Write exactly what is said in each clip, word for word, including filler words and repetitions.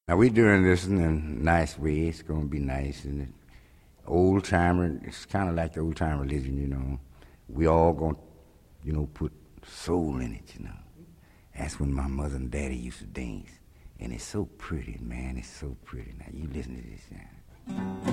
Now we doing this in a nice way. It's gonna be nice and old timer. It's kind of like the old time religion, you know. We all gonna, you know, put soul in it, you know. That's when my mother and daddy used to dance, and it's so pretty, man. It's so pretty. Now you listen to this now.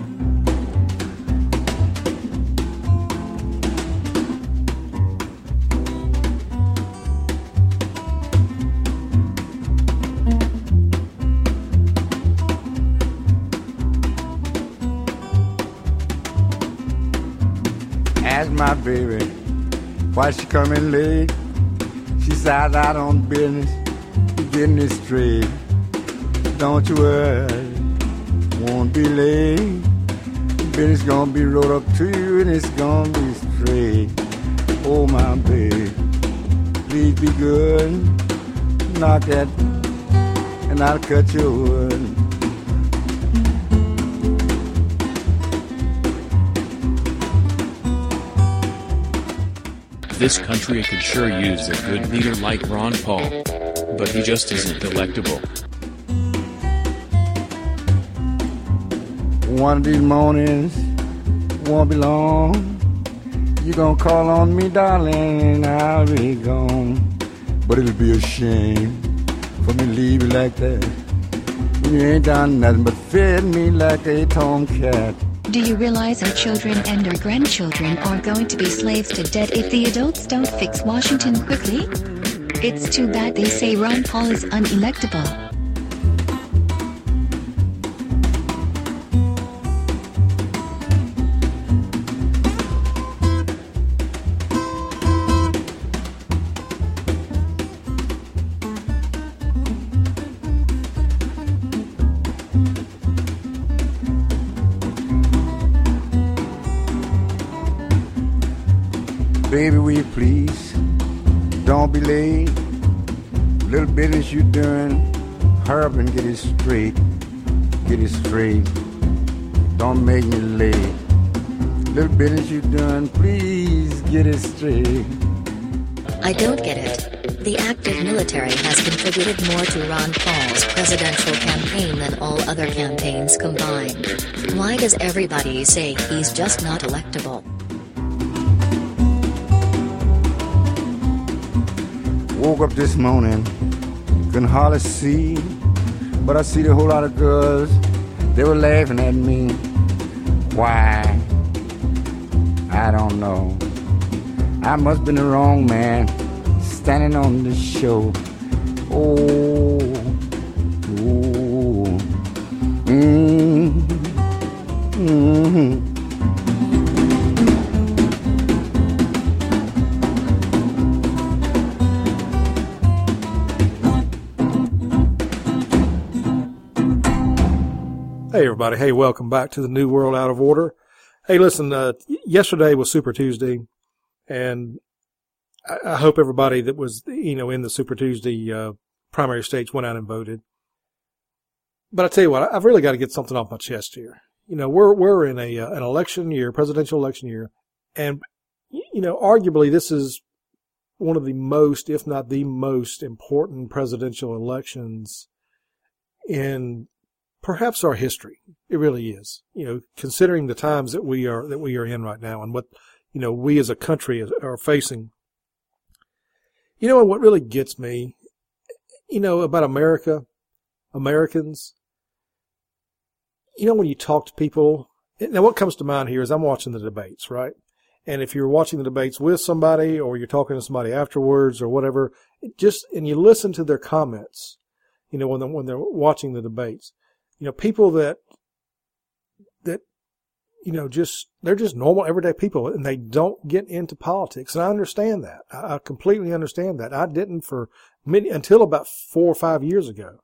Ask my baby why she coming late. She said out on business, getting it straight. Don't you worry, won't be late. Business gonna be rolled up to you and it's gonna be straight. Oh my baby, please be good. Knock at and I'll cut your wood. This country could sure use a good leader like Ron Paul, but he just isn't electable. One of these mornings won't be long. You gonna call on me, darling, and I'll be gone. But it'll be a shame for me to leave you like that. You ain't done nothing but fed me like a tomcat. Do you realize our children and our grandchildren are going to be slaves to debt if the adults don't fix Washington quickly? It's too bad they say Ron Paul is unelectable. Baby, will you please, don't be late. Little business you doing, hurry up and get it straight. Get it straight, don't make me late. Little business you doing, please get it straight. I don't get it. The active military has contributed more to Ron Paul's presidential campaign than all other campaigns combined. Why does everybody say he's just not electable? Woke up this morning, couldn't hardly see, but I see a whole lot of girls, they were laughing at me. Why? I don't know. I must have been the wrong man, standing on the show. Oh, oh, mm, mm-hmm. Hey everybody, hey, welcome back to the New World Out of Order. Hey, listen, uh, yesterday was Super Tuesday, and I, I hope everybody that was, you know, in the Super Tuesday uh, primary states went out and voted. But I tell you what, I've really got to get something off my chest here. You know, we're we're in a uh, an election year, presidential election year, and you know, arguably this is one of the most, if not the most important presidential elections in perhaps our history. It really is. You know, considering the times that we are that we are in right now and what, you know, we as a country are facing. You know, and what really gets me, you know, about America, Americans, you know, when you talk to people, now what comes to mind here is I'm watching the debates, right? And if you're watching the debates with somebody or you're talking to somebody afterwards or whatever, it just, and you listen to their comments, you know, when they're, when they're watching the debates. You know, people that, that, you know, just, they're just normal, everyday people, and they don't get into politics. And I understand that. I, I completely understand that. I didn't for many, until about four or five years ago.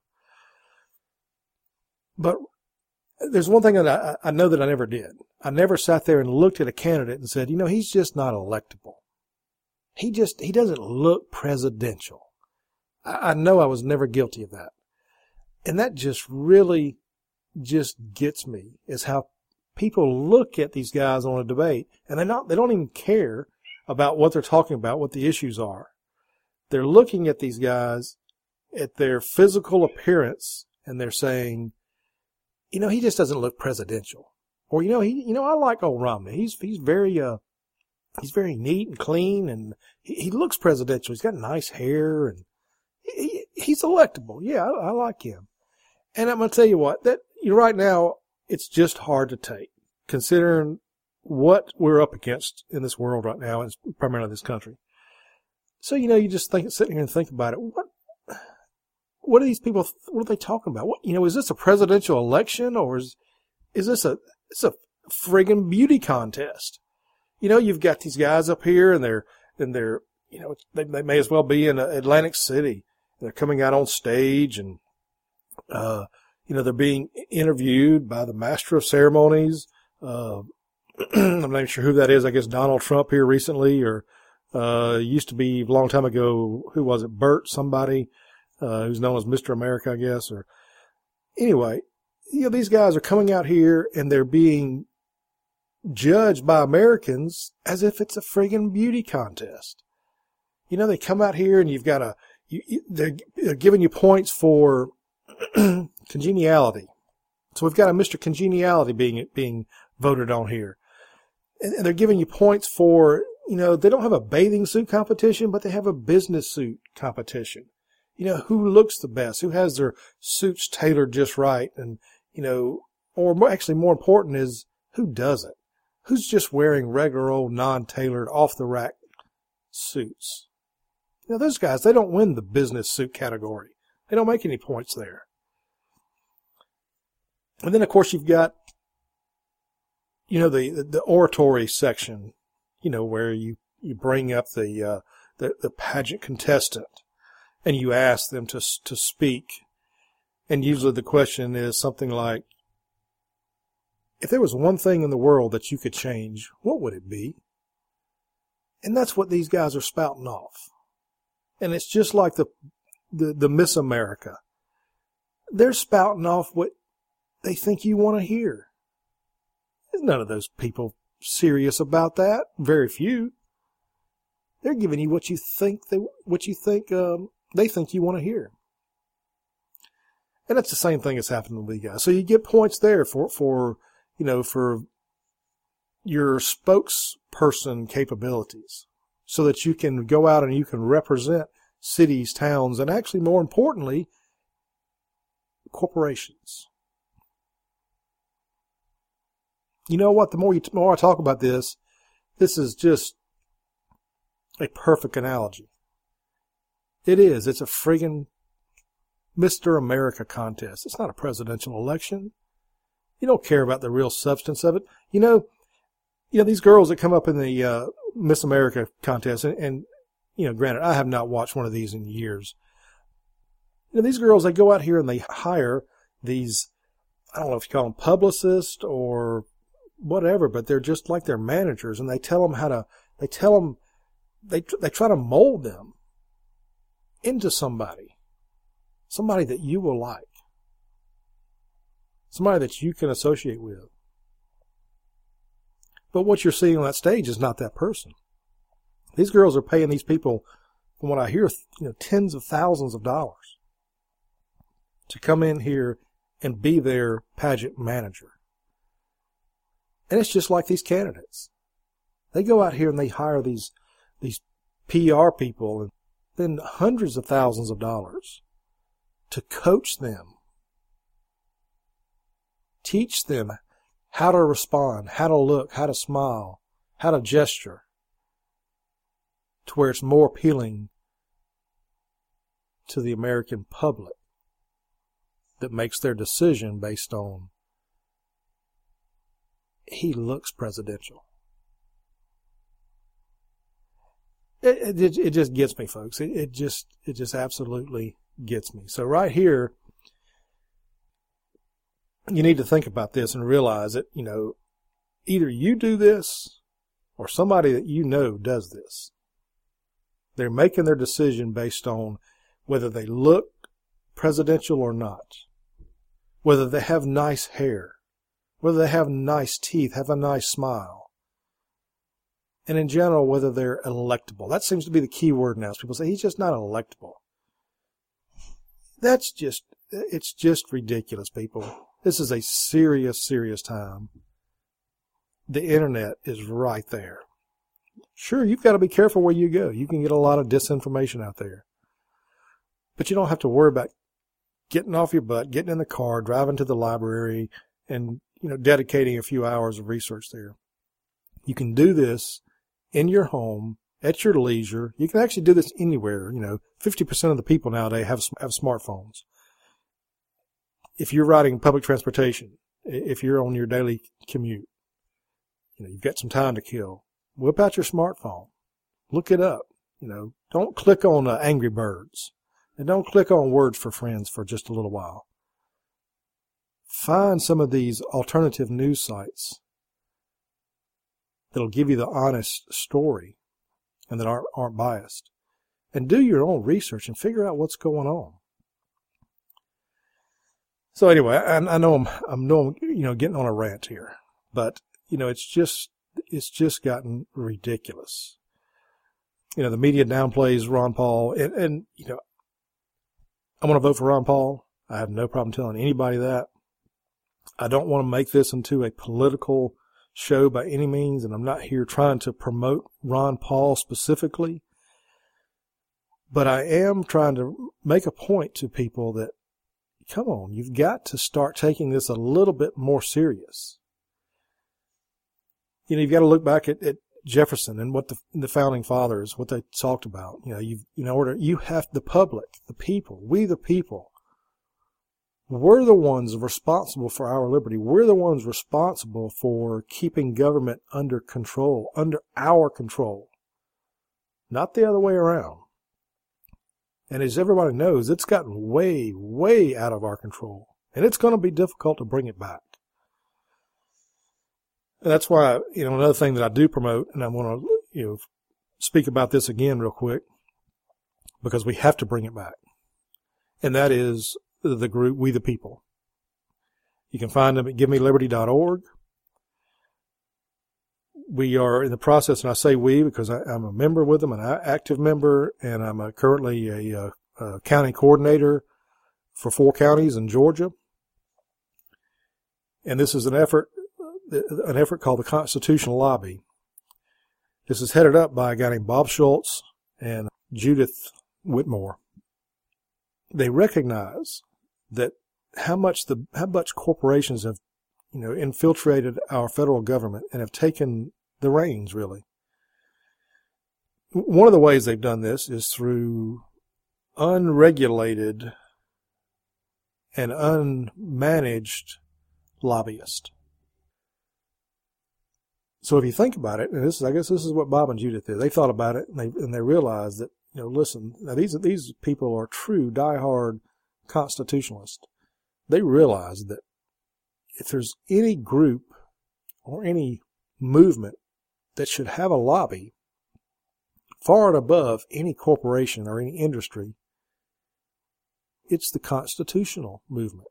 But there's one thing that I, I know that I never did. I never sat there and looked at a candidate and said, you know, he's just not electable. He just, he doesn't look presidential. I, I know I was never guilty of that. And that just really just gets me, is how people look at these guys on a debate and they're not, they don't even care about what they're talking about, what the issues are. They're looking at these guys, at their physical appearance, and they're saying, you know, he just doesn't look presidential. Or, you know, he, you know, I like old Romney. He's, he's very, uh, he's very neat and clean, and he, he looks presidential. He's got nice hair, and he, he's electable. Yeah, I, I like him. And I'm going to tell you what, that you know, right now, it's just hard to take, considering what we're up against in this world right now, and primarily this country. So, you know, you just think, sit here and think about it. What, what are these people, what are they talking about? What, you know, is this a presidential election, or is, is this a, it's a friggin' beauty contest? You know, you've got these guys up here, and they're, and they're, you know, they, they may as well be in Atlantic City. They're coming out on stage, and, uh, you know, they're being interviewed by the master of ceremonies. Uh, I'm not sure who that is. I guess Donald Trump here recently, or, uh, used to be a long time ago. Who was it? Bert, somebody, uh, who's known as Mister America, I guess, or anyway, you know, these guys are coming out here and they're being judged by Americans as if it's a friggin' beauty contest. You know, they come out here and you've got a, you, you, they're, they're giving you points for congeniality. So we've got a Mister Congeniality being, being voted on here. And they're giving you points for, you know, they don't have a bathing suit competition, but they have a business suit competition. You know, who looks the best, who has their suits tailored just right. And, you know, or more, actually more important is who doesn't, who's just wearing regular old non-tailored off the rack suits. You know, those guys, they don't win the business suit category. They don't make any points there. And then of course you've got, you know, the, the oratory section, you know, where you, you bring up the, uh, the, the pageant contestant and you ask them to, to speak. And usually the question is something like, if there was one thing in the world that you could change, what would it be? And that's what these guys are spouting off. And it's just like the, the, the Miss America. They're spouting off what they think you want to hear. There's none of those people serious about that. Very few. They're giving you what you think they, what you think, um, they think you want to hear. And that's the same thing that's happening with you guys. So you get points there for, for, you know, for your spokesperson capabilities so that you can go out and you can represent cities, towns, and actually more importantly, corporations. You know what? The more you, the more I talk about this, this is just a perfect analogy. It is. It's a friggin' Mister America contest. It's not a presidential election. You don't care about the real substance of it. You know, you know, these girls that come up in the, uh, Miss America contest, and, and, you know, granted, I have not watched one of these in years. You know, these girls, they go out here and they hire these, I don't know if you call them publicists or whatever, but they're just like their managers, and they tell them how to, they tell them, they, they try to mold them into somebody, somebody that you will like, somebody that you can associate with. But what you're seeing on that stage is not that person. These girls are paying these people, from what I hear, you know, tens of thousands of dollars to come in here and be their pageant manager. And it's just like these candidates. They go out here and they hire these, these P R people and spend hundreds of thousands of dollars to coach them, teach them how to respond, how to look, how to smile, how to gesture, to where it's more appealing to the American public that makes their decision based on, he looks presidential. It, it, it just gets me, folks. It, it just, it just absolutely gets me. So right here, you need to think about this and realize that, you know, either you do this or somebody that you know does this. They're making their decision based on whether they look presidential or not, whether they have nice hair, whether they have nice teeth, have a nice smile, and in general, whether they're electable. That seems to be the key word now. People say, he's just not electable. That's just, it's just ridiculous, people. This is a serious, serious time. The internet is right there. Sure, you've got to be careful where you go. You can get a lot of disinformation out there. But you don't have to worry about getting off your butt, getting in the car, driving to the library, and, you know, dedicating a few hours of research there. You can do this in your home, at your leisure. You can actually do this anywhere. You know, fifty percent of the people nowadays have, have smartphones. If you're riding public transportation, if you're on your daily commute, you know, you've got some time to kill, whip out your smartphone. Look it up. You know, don't click on uh, Angry Birds. And don't click on Words for Friends for just a little while. Find some of these alternative news sites that'll give you the honest story and that aren't, aren't biased. And do your own research and figure out what's going on. So anyway, I, I know I'm, I'm know, you know, getting on a rant here, but you know, it's just, it's just gotten ridiculous. You know, the media downplays Ron Paul, and, and you know, I'm going to vote for Ron Paul. I have no problem telling anybody that. I don't want to make this into a political show by any means, and I'm not here trying to promote Ron Paul specifically. But I am trying to make a point to people that, come on, you've got to start taking this a little bit more serious. You know, you've got to look back at, at Jefferson and what the, the founding fathers, what they talked about. You know, you in order, you have the public, the people, we the people. We're the ones responsible for our liberty. We're the ones responsible for keeping government under control, under our control, not the other way around. And as everybody knows, it's gotten way, way out of our control, and it's going to be difficult to bring it back. And that's why, you know, another thing that I do promote, and I want to, you know, speak about this again real quick, because we have to bring it back. And that is the group, We the People. You can find them at give me liberty dot org. We are in the process, and I say we because I, I'm a member with them, an active member, and I'm a, currently a, a, a county coordinator for four counties in Georgia. And this is an effort an effort called the Constitutional Lobby. This is headed up by a guy named Bob Schultz and Judith Whitmore. They recognize that how much the how much corporations have, you know, infiltrated our federal government and have taken the reins, really. One of the ways they've done this is through unregulated and unmanaged lobbyists. So if you think about it, and this is, I guess this is what Bob and Judith did. They thought about it, and they and they realized that, you know, listen, now these these people are true diehard constitutionalists. They realized that if there's any group or any movement that should have a lobby far and above any corporation or any industry, it's the constitutional movement.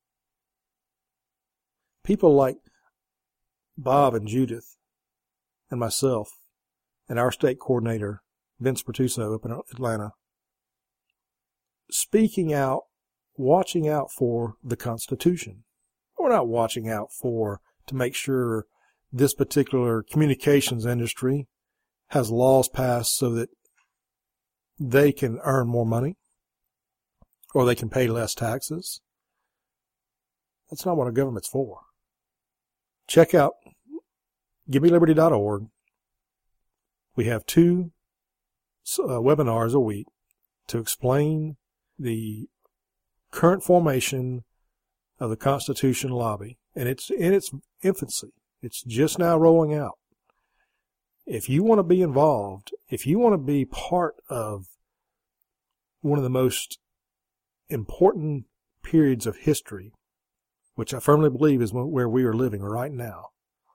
People like Bob and Judith and myself and our state coordinator, Vince Pertuso up in Atlanta, speaking out, watching out for the Constitution. We're not watching out for to make sure this particular communications industry has laws passed so that they can earn more money or they can pay less taxes. That's not what a government's for. Check out give me liberty dot org. We have two uh, webinars a week to explain the current formation of the Constitution Lobby, and it's in its infancy. It's just now rolling out. If you want to be involved, if you want to be part of one of the most important periods of history, which I firmly believe is where we are living right now,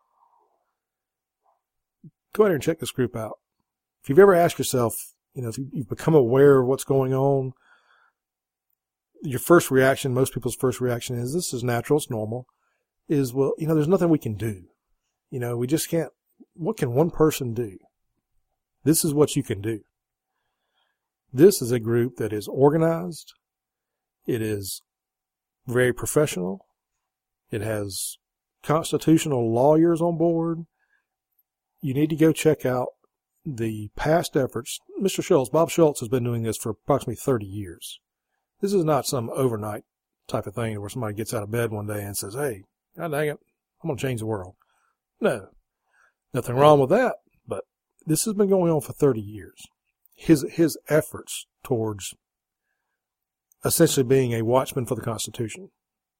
go ahead and check this group out. If you've ever asked yourself, you know, if you've become aware of what's going on, your first reaction, most people's first reaction is, this is natural, it's normal, is, well, you know, there's nothing we can do. You know, we just can't, what can one person do? This is what you can do. This is a group that is organized. It is very professional. It has constitutional lawyers on board. You need to go check out the past efforts. Mister Schultz, Bob Schultz, has been doing this for approximately thirty years. This is not some overnight type of thing where somebody gets out of bed one day and says, hey, God dang it, I'm going to change the world. No, nothing wrong with that, but this has been going on for thirty years. His, his efforts towards essentially being a watchman for the Constitution.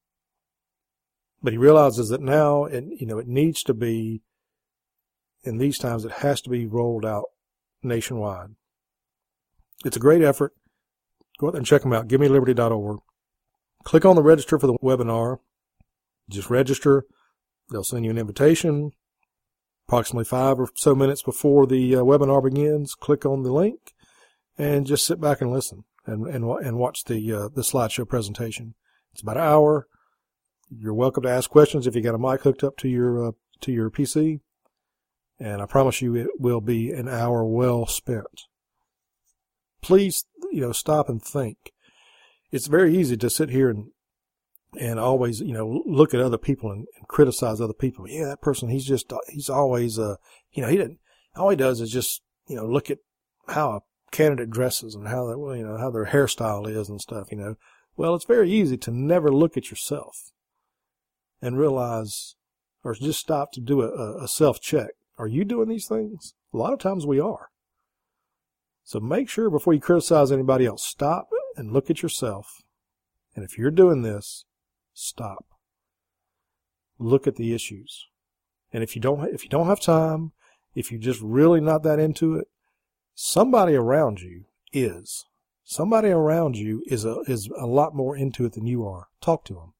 But he realizes that now, it, you know, it needs to be, in these times, it has to be rolled out nationwide. It's a great effort. Go out there and check them out. give me liberty dot org. Click on the register for the webinar. Just register. They'll send you an invitation. Approximately five or so minutes before the uh, webinar begins, click on the link and just sit back and listen and and, and watch the uh, the slideshow presentation. It's about an hour. You're welcome to ask questions if you got a mic hooked up to your uh, to your P C. And I promise you it will be an hour well spent. Please, you know, stop and think. It's very easy to sit here and and always, you know, look at other people and, and criticize other people. Yeah, that person, he's just, he's always, uh, you know, he didn't, all he does is just, you know, look at how a candidate dresses and how that, you know, how their hairstyle is and stuff, you know. Well, it's very easy to never look at yourself and realize, or just stop to do a, a self-check. Are you doing these things? A lot of times we are. So make sure before you criticize anybody else, stop and look at yourself. And if you're doing this, stop. Look at the issues. And if you don't, if you don't have time, if you're just really not that into it, somebody around you is. Somebody around you is a, is a lot more into it than you are. Talk to them.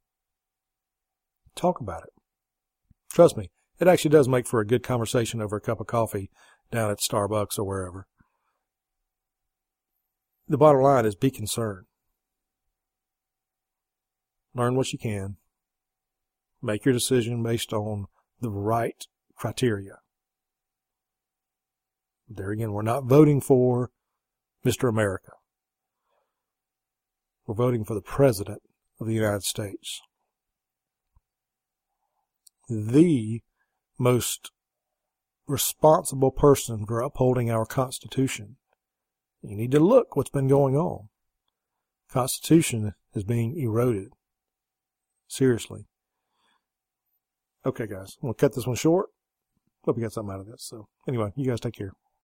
Talk about it. Trust me, it actually does make for a good conversation over a cup of coffee down at Starbucks or wherever. The bottom line is be concerned. Learn what you can. Make your decision based on the right criteria. There again, we're not voting for Mister America. We're voting for the President of the United States. The most responsible person for upholding our Constitution. You need to look what's been going on. Constitution is being eroded. Seriously. Okay, guys. I'm going to cut this one short. Hope you got something out of this. So, anyway, you guys take care.